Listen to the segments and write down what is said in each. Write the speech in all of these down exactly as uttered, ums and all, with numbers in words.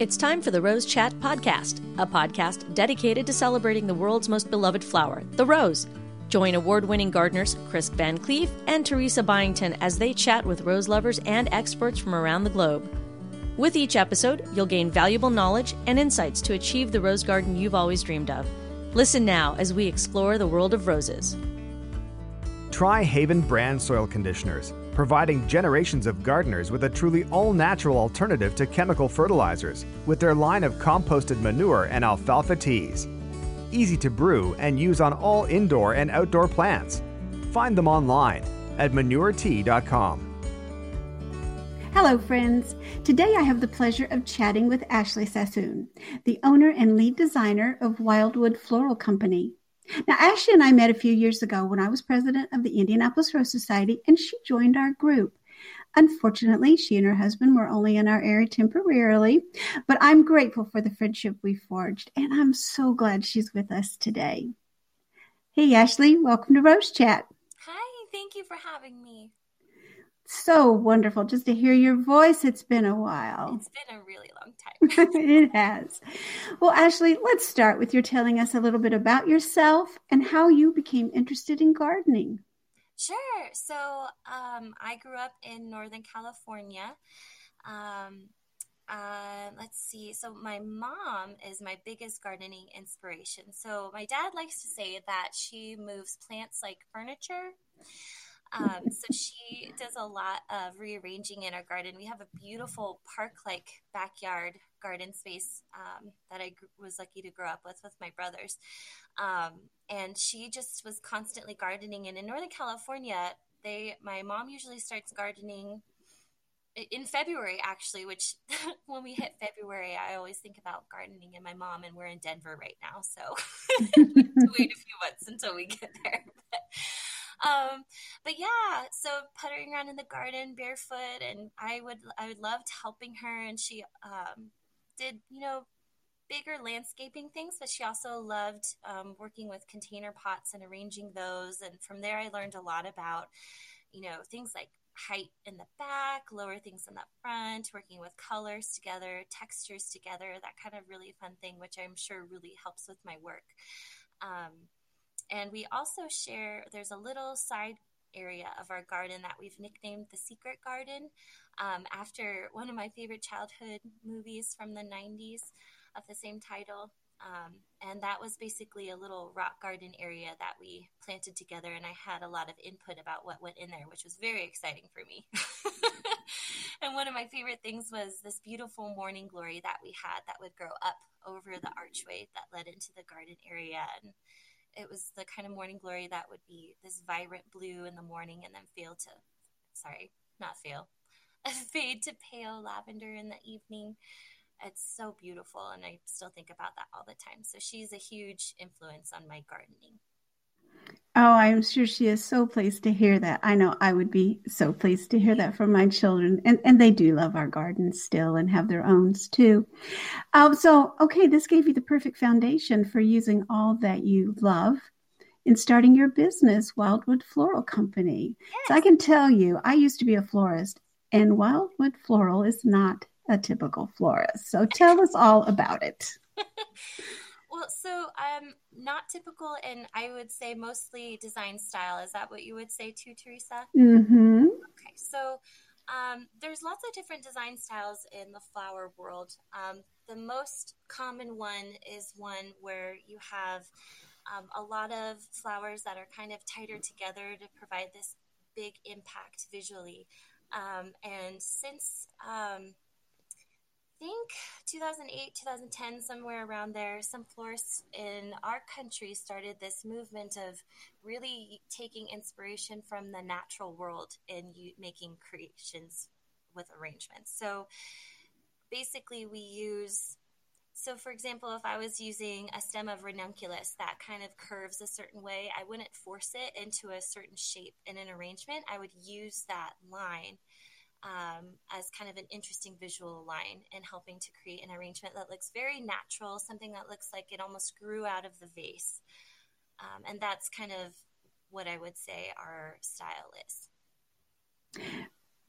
It's time for the Rose Chat Podcast, a podcast dedicated to celebrating the world's most beloved flower, the rose. Join award-winning gardeners Chris Van Cleef and Teresa Byington as they chat with rose lovers and experts from around the globe. With each episode, you'll gain valuable knowledge and insights to achieve the rose garden you've always dreamed of. Listen now as we explore the world of roses. Try Haven brand soil conditioners, providing generations of gardeners with a truly all-natural alternative to chemical fertilizers with their line of composted manure and alfalfa teas. Easy to brew and use on all indoor and outdoor plants. Find them online at manure tea dot com. Hello, friends. Today I have the pleasure of chatting with Ashley Sassoon, the owner and lead designer of Wildwood Floral Company. Now, Ashley and I met a few years ago when I was president of the Indianapolis Rose Society, and she joined our group. Unfortunately, she and her husband were only in our area temporarily, but I'm grateful for the friendship we forged, and I'm so glad she's with us today. Hey, Ashley, welcome to Rose Chat. Hi, thank you for having me. So wonderful just to hear your voice. It's been a while. It's been a really long time. It has. Well, Ashley, let's start with your telling us a little bit about yourself and how you became interested in gardening. Sure. So um, I grew up in Northern California. Um, uh, let's see. So my mom is my biggest gardening inspiration. So my dad likes to say that she moves plants like furniture. Um, so she does a lot of rearranging in our garden. We have a beautiful park-like backyard garden space um, that I gr- was lucky to grow up with with my brothers. Um, and she just was constantly gardening. And in Northern California, they my mom usually starts gardening in February, actually, which when we hit February, I always think about gardening and my mom, and we're in Denver right now. So we have to wait a few months until we get there. But, Um, but yeah, so puttering around in the garden barefoot, and I would, I would loved helping her. And she, um, did, you know, bigger landscaping things, but she also loved, um, working with container pots and arranging those. And from there, I learned a lot about, you know, things like height in the back, lower things in the front, working with colors together, textures together, that kind of really fun thing, which I'm sure really helps with my work. Um, And we also share, there's a little side area of our garden that we've nicknamed the Secret Garden, um, after one of my favorite childhood movies from the nineties of the same title. Um, and that was basically a little rock garden area that we planted together. And I had a lot of input about what went in there, which was very exciting for me. And one of my favorite things was this beautiful morning glory that we had that would grow up over the archway that led into the garden area. And it was the kind of morning glory that would be this vibrant blue in the morning and then fail to, sorry, not fail, fade to pale lavender in the evening. It's so beautiful, and I still think about that all the time. So she's a huge influence on my gardening. Oh, I'm sure she is so pleased to hear that. I know I would be so pleased to hear that from my children. And, and they do love our gardens still and have their owns too. Um, so, okay, this gave you the perfect foundation for using all that you love in starting your business, Wildwood Floral Company. Yes. So I can tell you, I used to be a florist, and Wildwood Floral is not a typical florist. So tell us all about it. Well, so um, not typical, and I would say mostly design style. Is that what you would say too, Teresa? Mm-hmm. Okay, so um, there's lots of different design styles in the flower world. Um, the most common one is one where you have um, a lot of flowers that are kind of tighter together to provide this big impact visually. Um, and since um, I think two thousand eight, two thousand ten, somewhere around there, some florists in our country started this movement of really taking inspiration from the natural world and you, making creations with arrangements. So basically we use, so for example, if I was using a stem of ranunculus that kind of curves a certain way, I wouldn't force it into a certain shape in an arrangement. I would use that line Um, as kind of an interesting visual line and helping to create an arrangement that looks very natural, something that looks like it almost grew out of the vase. Um, and that's kind of what I would say our style is.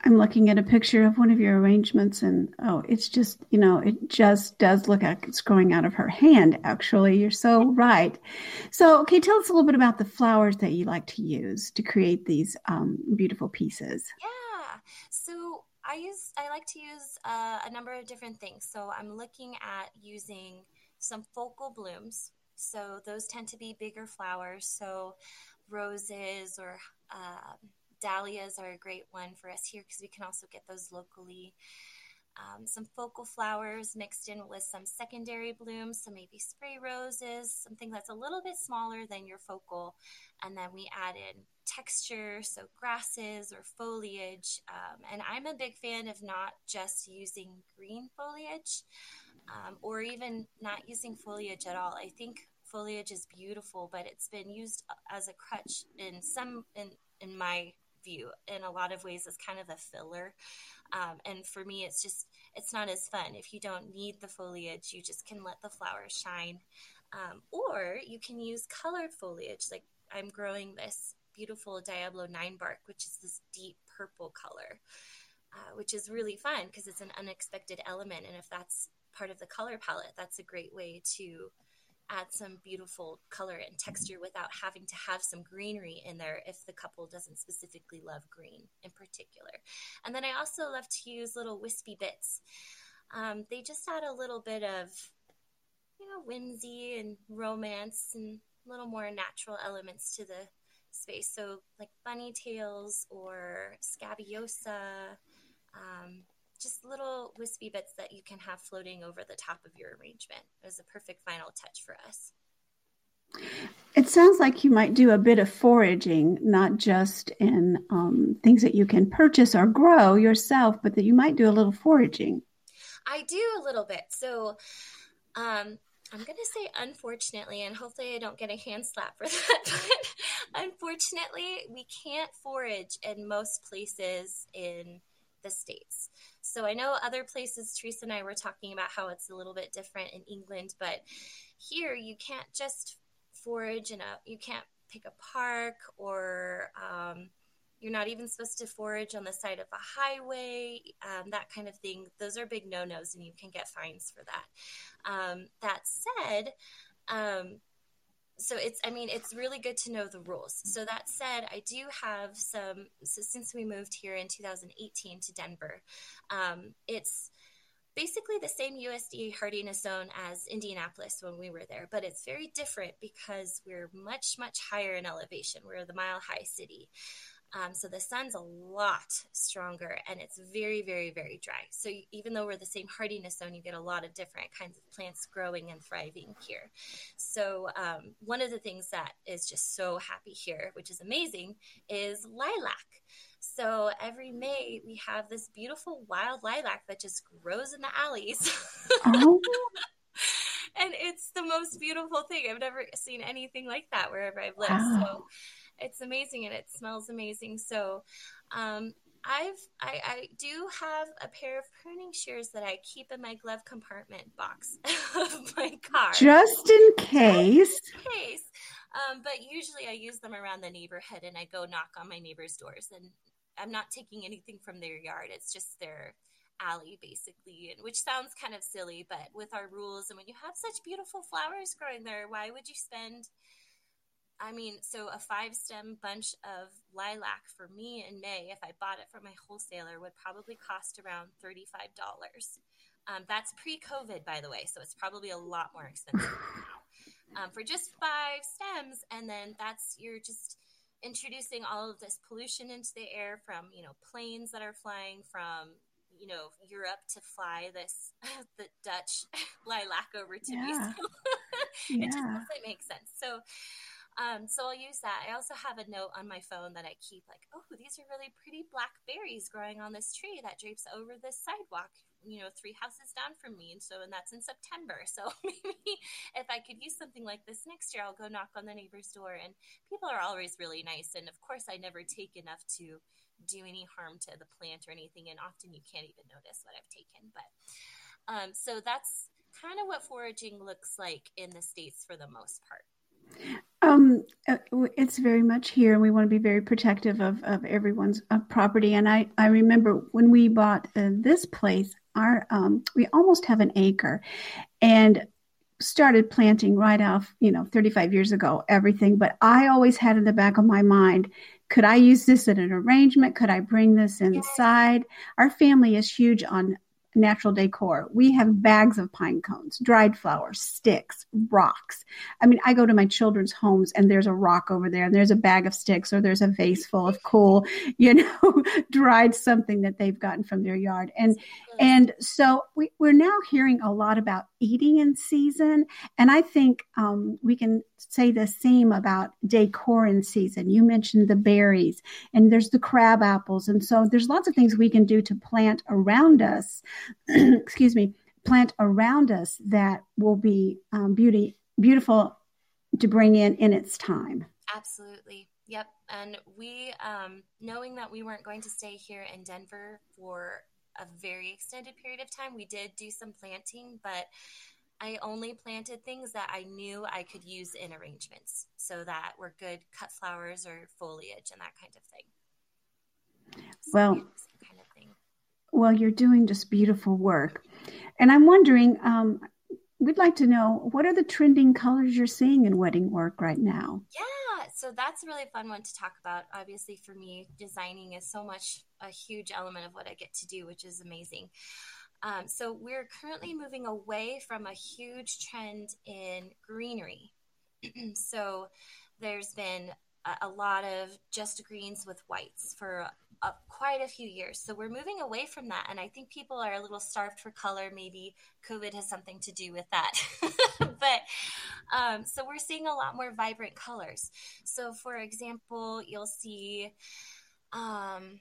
I'm looking at a picture of one of your arrangements, and oh, it's just, you know, it just does look like it's growing out of her hand, actually. You're so right. So, okay, tell us a little bit about the flowers that you like to use to create these um, beautiful pieces. Yeah. So I use, I like to use uh, a number of different things. So I'm looking at using some focal blooms. So those tend to be bigger flowers. So roses or uh, dahlias are a great one for us here because we can also get those locally. Um, some focal flowers mixed in with some secondary blooms, so maybe spray roses, something that's a little bit smaller than your focal. And then we add in texture, so grasses or foliage. Um, and I'm a big fan of not just using green foliage um, or even not using foliage at all. I think foliage is beautiful, but it's been used as a crutch in some, in, in my view, in a lot of ways as kind of a filler. Um, and for me, it's just, it's not as fun. If you don't need the foliage, you just can let the flowers shine. Um, or you can use colored foliage. Like I'm growing this beautiful Diablo nine bark, which is this deep purple color, uh, which is really fun because it's an unexpected element. And if that's part of the color palette, that's a great way to add some beautiful color and texture without having to have some greenery in there if the couple doesn't specifically love green in particular. And then I also love to use little wispy bits. Um, they just add a little bit of, you know, whimsy and romance and a little more natural elements to the space. So like bunny tails or scabiosa, um, just little wispy bits that you can have floating over the top of your arrangement. It was a perfect final touch for us. It sounds like you might do a bit of foraging, not just in um, things that you can purchase or grow yourself, but that you might do a little foraging. I do a little bit. So um, I'm going to say unfortunately, and hopefully I don't get a hand slap for that, but unfortunately, we can't forage in most places in the States. So I know other places, Teresa and I were talking about how it's a little bit different in England, but here you can't just forage in a, you can't pick a park or um, you're not even supposed to forage on the side of a highway, um, that kind of thing. Those are big no-nos and you can get fines for that. Um, that said, um, So it's, I mean, it's really good to know the rules. So that said, I do have some, so since we moved here in two thousand eighteen to Denver, um, it's basically the same U S D A hardiness zone as Indianapolis when we were there, but it's very different because we're much, much higher in elevation. We're the Mile High City. Um, so the sun's a lot stronger and it's very, very, very dry. So you, even though we're the same hardiness zone, you get a lot of different kinds of plants growing and thriving here. So um, one of the things that is just so happy here, which is amazing, is lilac. So every May we have this beautiful wild lilac that just grows in the alleys. Oh. And it's the most beautiful thing. I've never seen anything like that wherever I've lived. Wow. So it's amazing and it smells amazing. So um, I've I, I do have a pair of pruning shears that I keep in my glove compartment box of my car. Just in case. Just in case. Um, but usually I use them around the neighborhood and I go knock on my neighbors' doors and I'm not taking anything from their yard. It's just their alley basically, which sounds kind of silly, but with our rules and when you have such beautiful flowers growing there, why would you spend, I mean, so a five stem bunch of lilac for me in May, if I bought it from my wholesaler, would probably cost around thirty-five dollars. Um, that's pre-COVID, by the way, so it's probably a lot more expensive um, for just five stems. And then that's, you're just introducing all of this pollution into the air from, you know, planes that are flying from, you know, Europe to fly this, the Dutch lilac over to Yeah. me. So Yeah. it just doesn't make sense. So, um, so I'll use that. I also have a note on my phone that I keep like, oh, these are really pretty black berries growing on this tree that drapes over this sidewalk, you know, three houses down from me. And so, and that's in September. So maybe if I could use something like this next year, I'll go knock on the neighbor's door. And people are always really nice. And of course, I never take enough to do any harm to the plant or anything. And often you can't even notice what I've taken. But um, so that's kind of what foraging looks like in the States for the most part. Um, uh, it's very much here, and we want to be very protective of, of everyone's uh, property. And I, I remember when we bought uh, this place, our um, we almost have an acre, and started planting right off, you know, thirty-five years ago, everything. But I always had in the back of my mind, could I use this in an arrangement? Could I bring this inside? Yes. Our family is huge on natural decor. We have bags of pine cones, dried flowers, sticks, rocks. I mean, I go to my children's homes and there's a rock over there and there's a bag of sticks or there's a vase full of cool, you know, dried something that they've gotten from their yard. And, and so we, we're now hearing a lot about eating in season. And I think um, we can say the same about decor in season. You mentioned the berries and there's the crab apples. And so there's lots of things we can do to plant around us excuse me, plant around us that will be um, beauty, beautiful to bring in in its time. Absolutely. Yep. And we, um, knowing that we weren't going to stay here in Denver for a very extended period of time, we did do some planting, but I only planted things that I knew I could use in arrangements so that were good cut flowers or foliage and that kind of thing. So well, kind of thing. Well, you're doing just beautiful work. And I'm wondering, um, we'd like to know, what are the trending colors you're seeing in wedding work right now? Yeah, so that's a really fun one to talk about. Obviously, for me, designing is so much a huge element of what I get to do, which is amazing. Um, so we're currently moving away from a huge trend in greenery. So there's been a, a lot of just greens with whites for Uh, quite a few years. So we're moving away from that. And I think people are a little starved for color. Maybe COVID has something to do with that. but um, so we're seeing a lot more vibrant colors. So for example, you'll see, um,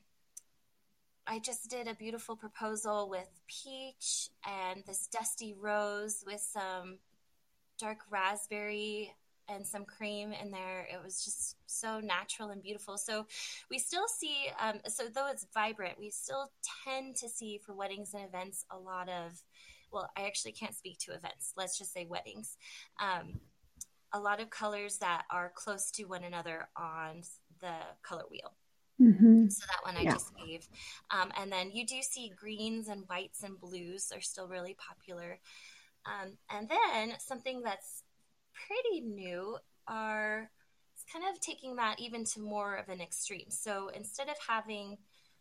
I just did a beautiful proposal with peach and this dusty rose with some dark raspberry and some cream in there. It was just so natural and beautiful. So we still see, um, so though it's vibrant, we still tend to see for weddings and events a lot of, well, I actually can't speak to events. Let's just say weddings. Um, a lot of colors that are close to one another on the color wheel. Mm-hmm. So that one I yeah. just gave. Um, and then you do see greens and whites and blues are still really popular. Um, and then something that's pretty new are it's kind of taking that even to more of an extreme. So instead of having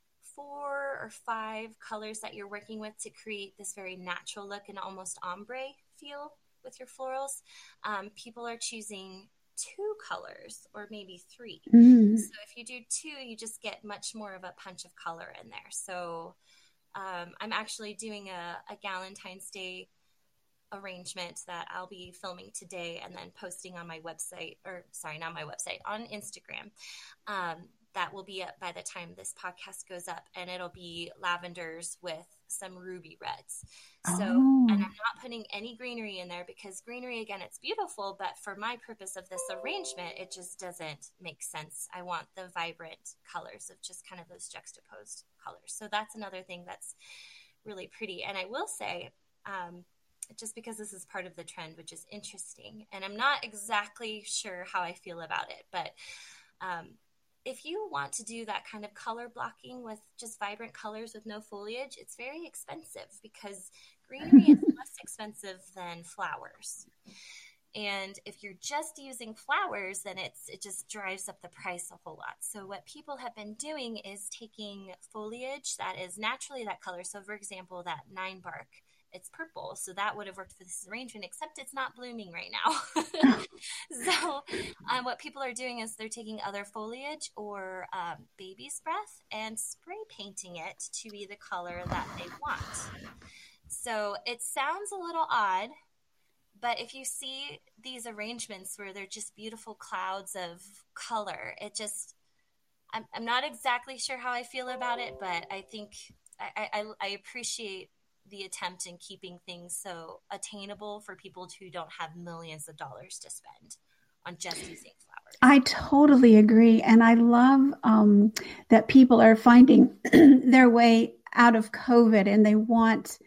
four or five colors that you're working with to create this very natural look and almost ombre feel with your florals, um, people are choosing two colors or maybe three. Mm. So if you do two, you just get much more of a punch of color in there. So um, I'm actually doing a, a Galentine's Day arrangement that I'll be filming today and then posting on my website, or sorry, not my website, on Instagram. Um, that will be up by the time this podcast goes up, and it'll be lavenders with some ruby reds. So, oh. and I'm not putting any greenery in there because greenery, again, it's beautiful, but for my purpose of this arrangement, it just doesn't make sense. I want the vibrant colors of just kind of those juxtaposed colors. So that's another thing that's really pretty. And I will say, um, just because this is part of the trend, which is interesting, and I'm not exactly sure how I feel about it, but um, if you want to do that kind of color blocking with just vibrant colors with no foliage, it's very expensive because greenery is less expensive than flowers. And if you're just using flowers, then it's it just drives up the price a whole lot. So what people have been doing is taking foliage that is naturally that color. So for example, that nine bark, it's purple. So that would have worked for this arrangement, except it's not blooming right now. so um, what people are doing is they're taking other foliage or um, baby's breath and spray painting it to be the color that they want. So it sounds a little odd, but if you see these arrangements where they're just beautiful clouds of color, it just, I'm, I'm not exactly sure how I feel about it, but I think I, I, I appreciate the attempt in keeping things so attainable for people who don't have millions of dollars to spend on just using flowers. I totally agree. And I love um, that people are finding their way out of COVID and they want,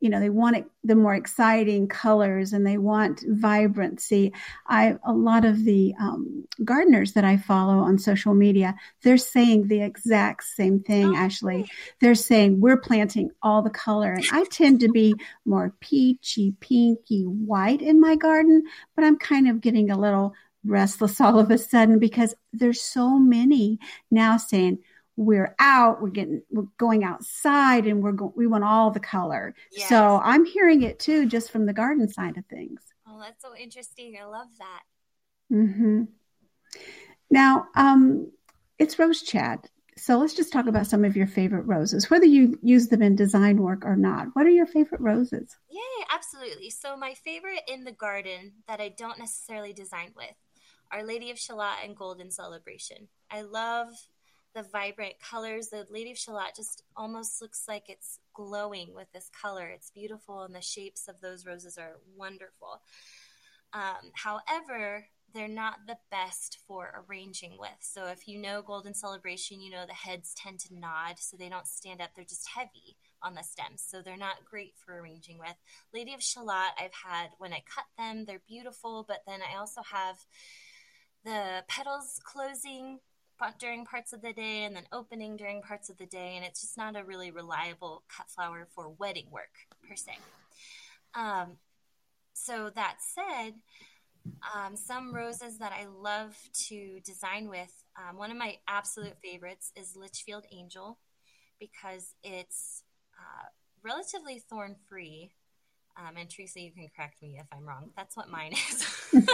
you know, they want it, the more exciting colors and they want vibrancy. I, a lot of the um, gardeners that I follow on social media, they're saying the exact same thing, oh, Ashley. They're saying we're planting all the color. And I tend to be more peachy, pinky, white in my garden, but I'm kind of getting a little restless all of a sudden because there's so many now saying, we're out, we're getting, we're going outside and we're going, we want all the color. Yes. So I'm hearing it too, just from the garden side of things. Oh, that's so interesting. I love that. Mm-hmm. Now, um, it's Rose Chat. So let's just talk about some of your favorite roses, whether you use them in design work or not. What are your favorite roses? Yeah, absolutely. So my favorite in the garden that I don't necessarily design with are Lady of Shalott and Golden Celebration. I love the vibrant colors. The Lady of Shalott just almost looks like it's glowing with this color. It's beautiful, and the shapes of those roses are wonderful. Um, however, they're not the best for arranging with. So if you know Golden Celebration, you know the heads tend to nod, so they don't stand up. They're just heavy on the stems, so they're not great for arranging with. Lady of Shalott, I've had when I cut them, they're beautiful, but then I also have the petals closing during parts of the day and then opening during parts of the day, and it's just not a really reliable cut flower for wedding work per se. Um, so that said, um, some roses that I love to design with, um, one of my absolute favorites is Litchfield Angel because it's uh, relatively thorn-free. Um, and Teresa, you can correct me if I'm wrong. That's what mine is.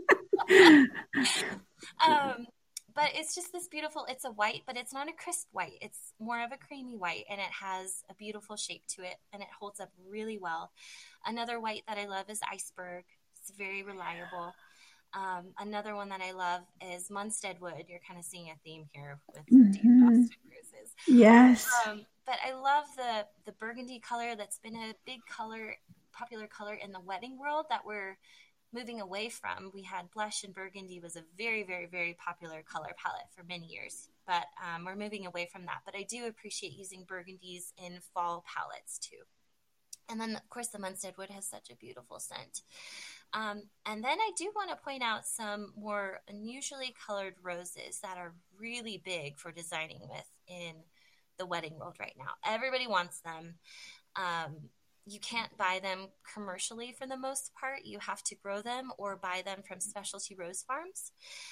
um, But it's just this beautiful, it's a white, but it's not a crisp white. It's more of a creamy white, and it has a beautiful shape to it, and it holds up really well. Another white that I love is Iceberg. It's very reliable. Um, another one that I love is Munstead Wood. You're kind of seeing a theme here with mm-hmm. Dave Austin roses. Yes. Um, but I love the, the burgundy color that's been a big color, popular color in the wedding world that we're moving away from. We had blush and burgundy was a very, very, very popular color palette for many years, but um, we're moving away from that. But I do appreciate using burgundies in fall palettes too. And then, of course, the Munstead Wood has such a beautiful scent. Um, and then I do want to point out some more unusually colored roses that are really big for designing with in the wedding world right now. Everybody wants them. Um, You can't buy them commercially for the most part. You have to grow them or buy them from specialty rose farms.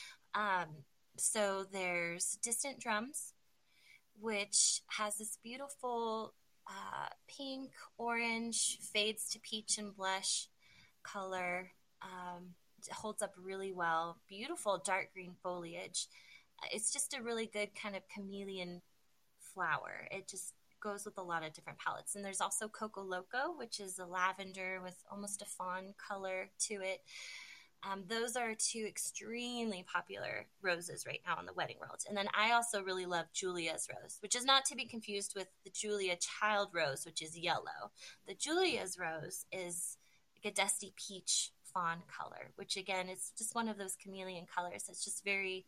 Um, so there's Distant Drums, which has this beautiful uh, pink, orange, fades to peach and blush color. Um, it holds up really well. Beautiful dark green foliage. It's just a really good kind of chameleon flower. It just goes with a lot of different palettes. And there's also Coco Loco, which is a lavender with almost a fawn color to it. Um, those are two extremely popular roses right now in the wedding world. And then I also really love Julia's Rose, which is not to be confused with the Julia Child Rose, which is yellow. The Julia's Rose is like a dusty peach fawn color, which again is just one of those chameleon colors that's just very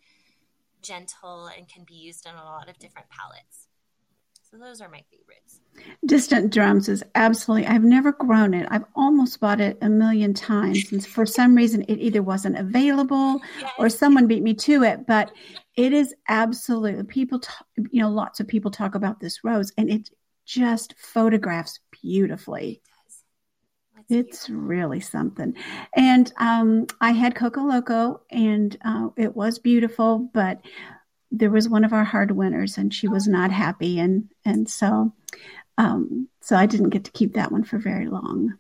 gentle and can be used in a lot of different palettes. So those are my favorites. Distant Drums is absolutely, I've never grown it. I've almost bought it a million times. And for some reason, it either wasn't available yes. or someone beat me to it. But it is absolutely, people, talk, you know, lots of people talk about this rose, and it just photographs beautifully. It it's really something. And um, I had Coco Loco, and uh, it was beautiful, but there was one of our hard winners, and she was not happy. And, and so, um, so I didn't get to keep that one for very long.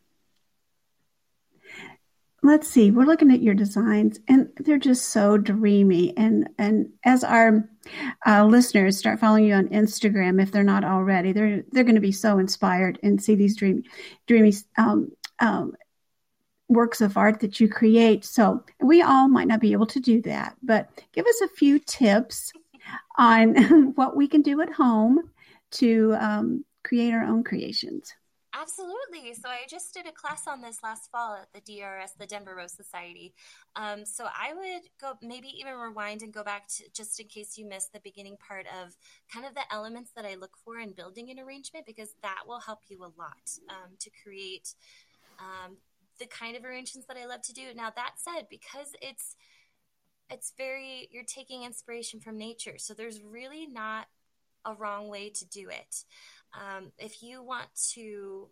Let's see, we're looking at your designs, and they're just so dreamy. And, and as our uh, listeners start following you on Instagram, if they're not already, they're, they're going to be so inspired and see these dreamy, dreamy, um, um, works of art that you create. So we all might not be able to do that, but give us a few tips on what we can do at home to um, create our own creations. Absolutely. So I just did a class on this last fall at the D R S, the Denver Rose Society. Um, so I would go maybe even rewind and go back to, just in case you missed the beginning part of kind of the elements that I look for in building an arrangement, because that will help you a lot um, to create um, the kind of arrangements that I love to do. Now, that said, because it's it's very, you're taking inspiration from nature. So there's really not a wrong way to do it. Um, if you want to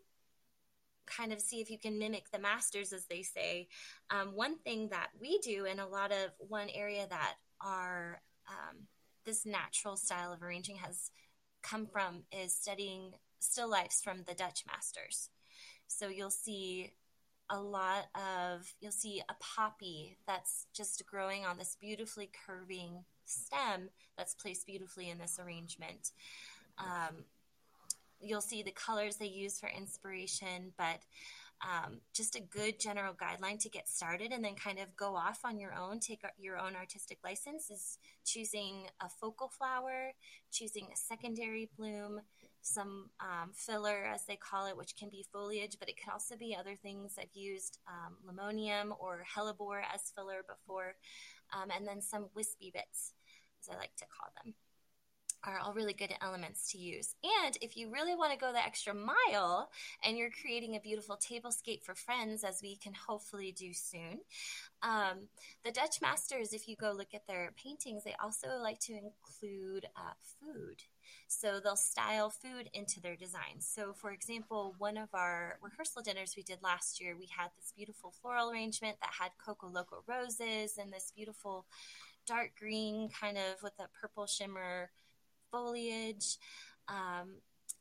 kind of see if you can mimic the masters, as they say, um, one thing that we do in a lot of one area that our um, this natural style of arranging has come from is studying still lifes from the Dutch masters. So you'll see a lot of, you'll see a poppy that's just growing on this beautifully curving stem that's placed beautifully in this arrangement. Um, You'll see the colors they use for inspiration, but um, just a good general guideline to get started and then kind of go off on your own, take your own artistic license, is choosing a focal flower, choosing a secondary bloom, some um, filler, as they call it, which can be foliage, but it can also be other things. I've used um, limonium or hellebore as filler before, um, and then some wispy bits, as I like to call them, are all really good elements to use. And if you really want to go the extra mile and you're creating a beautiful tablescape for friends, as we can hopefully do soon, um, the Dutch masters, if you go look at their paintings, they also like to include uh, food. So they'll style food into their designs. So for example, one of our rehearsal dinners we did last year, we had this beautiful floral arrangement that had Coco Loco roses and this beautiful dark green kind of with a purple shimmer foliage, um,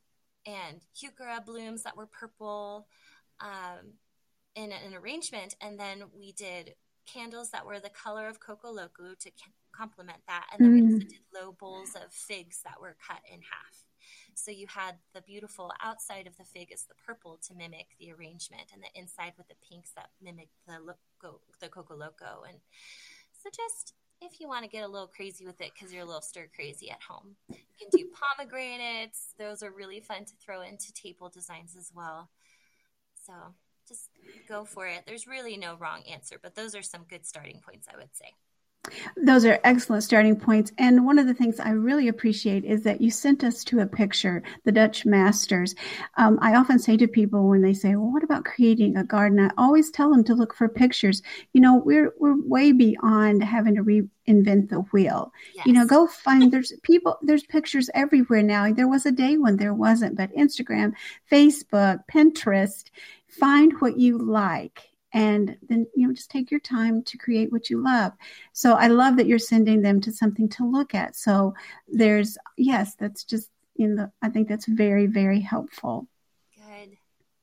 and heuchera blooms that were purple um, in an arrangement. And then we did candles that were the color of Coco Loco to complement that. And then mm. we also did low bowls of figs that were cut in half. So you had the beautiful outside of the fig is the purple to mimic the arrangement, and the inside with the pinks that mimic the loco, the Coco Loco. And so just if you want to get a little crazy with it because you're a little stir crazy at home, you can do pomegranates. Those are really fun to throw into table designs as well. So just go for it. There's really no wrong answer, but those are some good starting points, I would say. Those are excellent starting points. And one of the things I really appreciate is that you sent us to a picture, the Dutch masters. Um, I often say to people when they say, well, what about creating a garden? I always tell them to look for pictures. You know, we're we're way beyond having to reinvent the wheel. Yes. You know, go find, there's people, there's pictures everywhere now. There was a day when there wasn't, but Instagram, Facebook, Pinterest, find what you like. And then, you know, just take your time to create what you love. So I love that you're sending them to something to look at. So there's, yes, that's just, you know, I think that's very, very helpful. Good.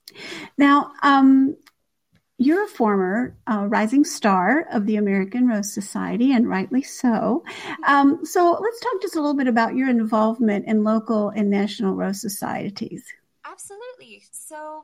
Now, um, you're a former uh, rising star of the American Rose Society, and rightly so. Um, so let's talk just a little bit about your involvement in local and national Rose Societies. Absolutely. So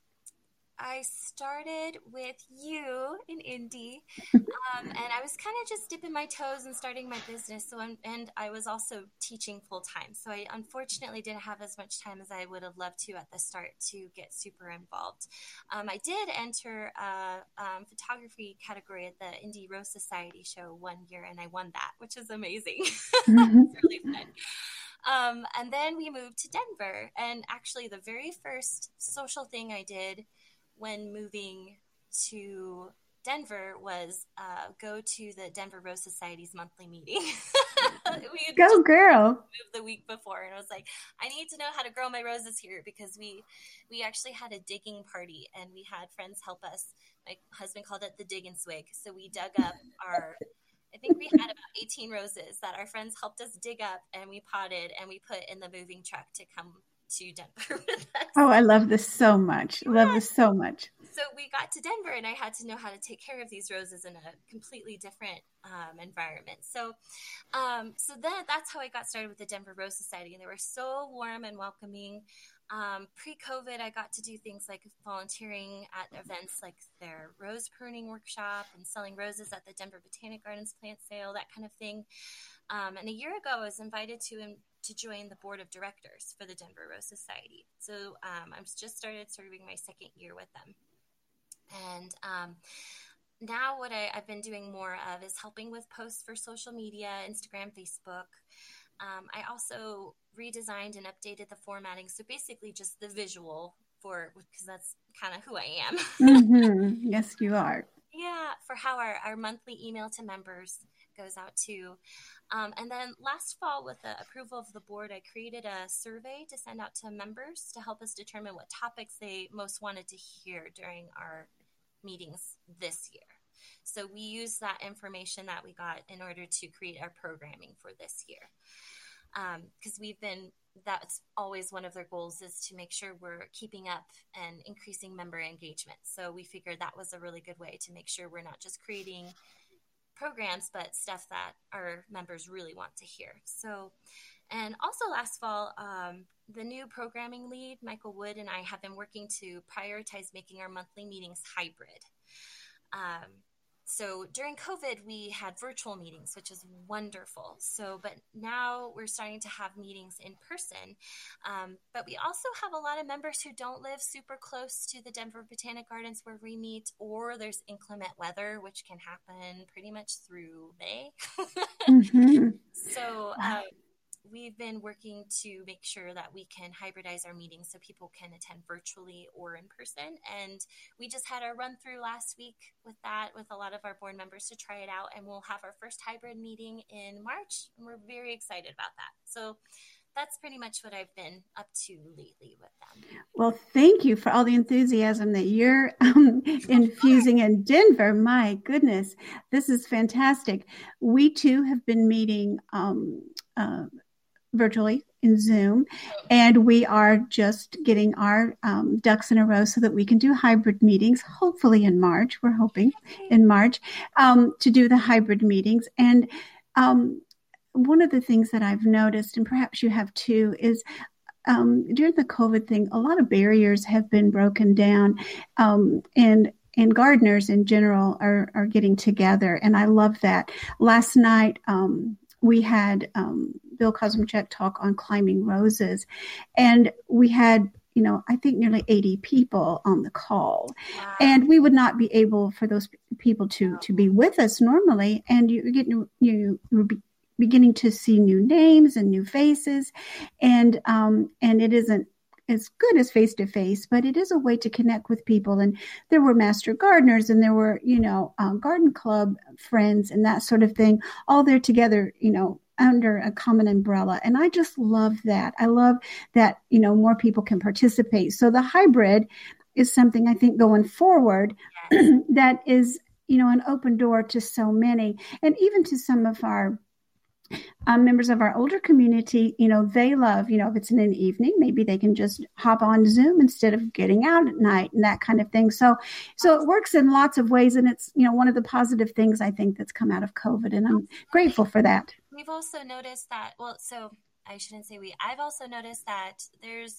I started with you in Indy, um, and I was kind of just dipping my toes and starting my business. So, I'm, and I was also teaching full time. So I unfortunately didn't have as much time as I would have loved to at the start to get super involved. Um, I did enter a um, photography category at the Indy Rose Society show one year, and I won that, which is amazing. Mm-hmm. That was really fun. Um, and then we moved to Denver, and actually the very first social thing I did when moving to Denver was uh, go to the Denver Rose Society's monthly meeting. we go girl! Moved the week before, and I was like, I need to know how to grow my roses here, because we we actually had a digging party, and we had friends help us. My husband called it the dig and swig. So we dug up our, I think we had about eighteen roses that our friends helped us dig up, and we potted, and we put in the moving truck to come to Denver with us. Oh, I love this so much. Yeah. Love this so much. So we got to Denver, and I had to know how to take care of these roses in a completely different um, environment. So, um, so then that's how I got started with the Denver Rose Society, and they were so warm and welcoming. Um, pre-COVID, I got to do things like volunteering at events like their rose pruning workshop and selling roses at the Denver Botanic Gardens plant sale, that kind of thing. Um, and a year ago, I was invited to to join the board of directors for the Denver Rose Society. So um, I've just started serving my second year with them. And um, now what I, I've been doing more of is helping with posts for social media, Instagram, Facebook. Um, I also redesigned and updated the formatting. So basically just the visual for, because that's kind of who I am. Mm-hmm. Yes, you are. Yeah, for how our, our monthly email to members goes out too. Um, and then last fall, with the approval of the board, I created a survey to send out to members to help us determine what topics they most wanted to hear during our meetings this year. So we used that information that we got in order to create our programming for this year. Because um, we've been, that's always one of their goals, is to make sure we're keeping up and increasing member engagement. So we figured that was a really good way to make sure we're not just creating programs, but stuff that our members really want to hear. So, and also last fall, um, the new programming lead, Michael Wood, and I have been working to prioritize making our monthly meetings hybrid. Um, so during COVID, we had virtual meetings, which is wonderful. So, but now we're starting to have meetings in person. Um, but we also have a lot of members who don't live super close to the Denver Botanic Gardens where we meet, or there's inclement weather, which can happen pretty much through May. Mm-hmm. So, um, we've been working to make sure that we can hybridize our meetings so people can attend virtually or in person. And we just had our run through last week with that, with a lot of our board members to try it out. And we'll have our first hybrid meeting in March. And we're very excited about that. So that's pretty much what I've been up to lately with them. Well, thank you for all the enthusiasm that you're um, infusing in Denver. My goodness, this is fantastic. We too have been meeting um, uh, virtually in Zoom, and we are just getting our um, ducks in a row so that we can do hybrid meetings, hopefully in March. We're hoping in March um, to do the hybrid meetings. And um, one of the things that I've noticed, and perhaps you have too, is um, during the COVID thing, a lot of barriers have been broken down, um, and and gardeners in general are, are getting together. And I love that. Last night, um, we had um, Bill Kosmachek talk on climbing roses, and we had, you know, I think nearly eighty people on the call. Wow. And we would not be able for those people to, to be with us normally. And you get you, you were be, beginning to see new names and new faces. And, um, and it isn't as good as face-to-face, but it is a way to connect with people. And there were master gardeners, and there were, you know, um, garden club friends and that sort of thing, all there together, you know, under a common umbrella. And I just love that. I love that, you know, more people can participate. So the hybrid is something I think going forward that is, you know, an open door to so many, and even to some of our Um, members of our older community. You know, they love, you know, if it's in an evening, maybe they can just hop on Zoom instead of getting out at night and that kind of thing. So, so it works in lots of ways. And it's, you know, one of the positive things I think that's come out of COVID. And I'm grateful for that. We've also noticed that, well, so I shouldn't say we, I've also noticed that there's,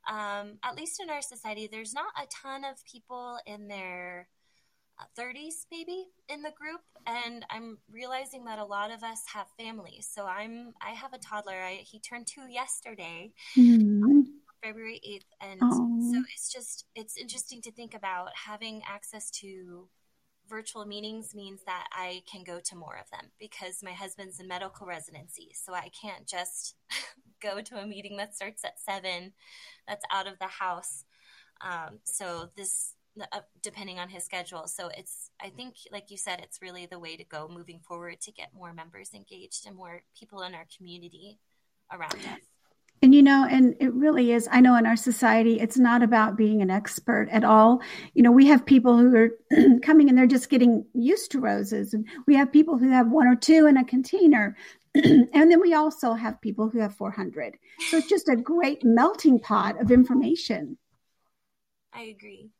um, at least in our society, there's not a ton of people in their thirties maybe in the group, and I'm realizing that a lot of us have families. So I'm I have a toddler. I, he turned two yesterday, mm-hmm. February eighth, and Aww. So it's just it's interesting to think about having access to virtual meetings means that I can go to more of them, because my husband's in medical residency, so I can't just go to a meeting that starts at seven that's out of the house. Um, so this Uh, depending on his schedule. So it's, I think, like you said, it's really the way to go moving forward to get more members engaged and more people in our community around us. And, you know, and it really is, I know in our society, it's not about being an expert at all. You know, we have people who are coming and they're just getting used to roses. And we have people who have one or two in a container. And then we also have people who have four hundred. So it's just a great melting pot of information. I agree.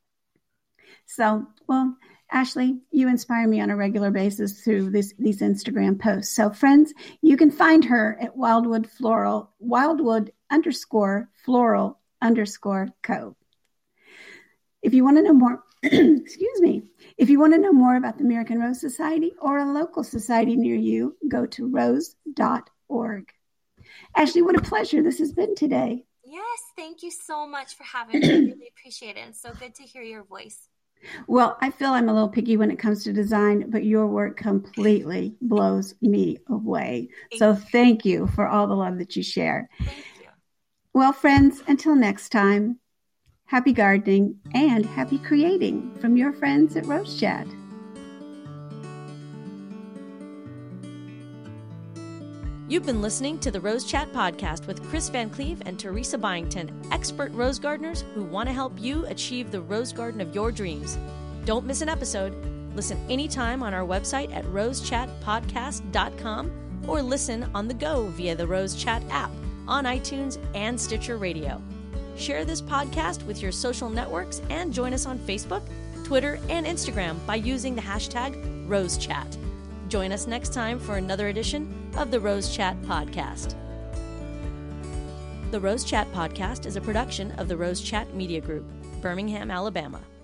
So, well, Ashley, you inspire me on a regular basis through this, these Instagram posts. So, friends, you can find her at Wildwood Floral, Wildwood underscore floral underscore co. If you want to know more, excuse me, if you want to know more about the American Rose Society or a local society near you, go to rose dot org. Ashley, what a pleasure this has been today. Yes, thank you so much for having me. I really appreciate it. It's so good to hear your voice. Well, I feel I'm a little picky when it comes to design, but your work completely blows me away. Thank so you. thank you for all the love that you share. Thank you. Well, friends, until next time, happy gardening and happy creating from your friends at Rose Chat. You've been listening to the Rose Chat podcast with Chris Van Cleve and Teresa Byington, expert rose gardeners who want to help you achieve the rose garden of your dreams. Don't miss an episode. Listen anytime on our website at rose chat podcast dot com or listen on the go via the Rose Chat app on iTunes and Stitcher Radio. Share this podcast with your social networks and join us on Facebook, Twitter, and Instagram by using the hashtag RoseChat. Join us next time for another edition of the Rose Chat podcast. The Rose Chat podcast is a production of the Rose Chat Media Group, Birmingham, Alabama.